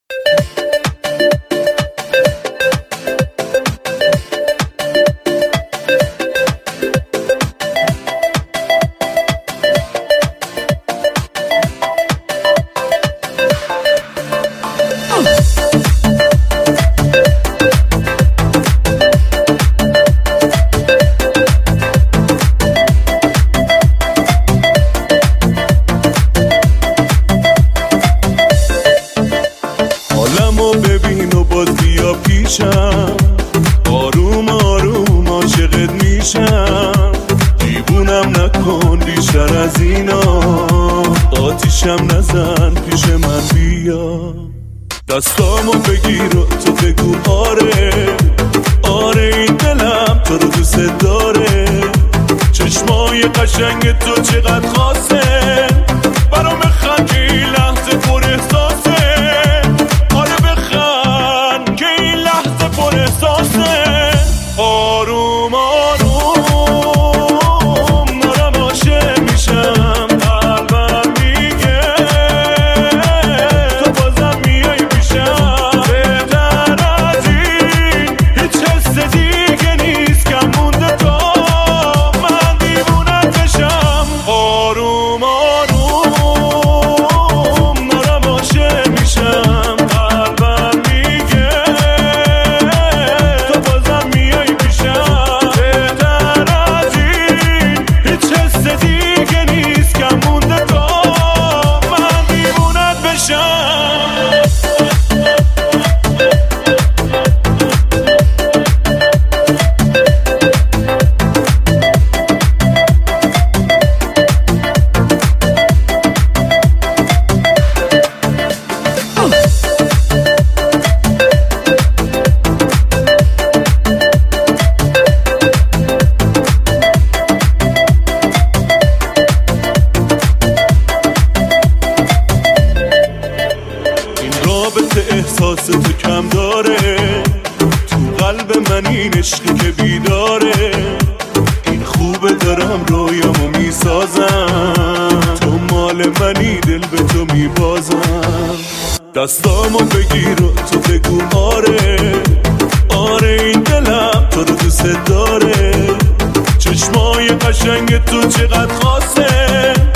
حالمو ببین و باز بیا پیشم، آروم آروم عاشقت میشم. دیوونم نکن بیشتر از اینا، آتیشم نزن پیش من بیا. دستامو بگیر و تو بگو آره آره، این دلم تو رو دوست داره. چشمای قشنگ تو چقدر خاصه، برام بخند که این لحظه پر احساسه. آره بخند که این لحظه پر احساسه. آروم آروم دارم عاشق میشم، قلبم میگه تو بازم میای پیشم. بهتر از این هیچ حس دیگه نیست که مونده تا من دیوونت بشم. آروم آروم دارم عاشق میشم، قلبم میگه تو بازم میای پیشم. بهتر از این هیچ حس دیگه نیست که مونده تا من دیوونت بشم. این رابطه احساس تو کم داره، تو قلب من این عشقی که بیداره. این خوبه دارم رویامو میسازم، تو مال منی دل به تو میبازم. دستامو بگیر و تو بگو آره آره، این دلم تو رو دوست داره. چشمای قشنگ تو چقدر خاصه،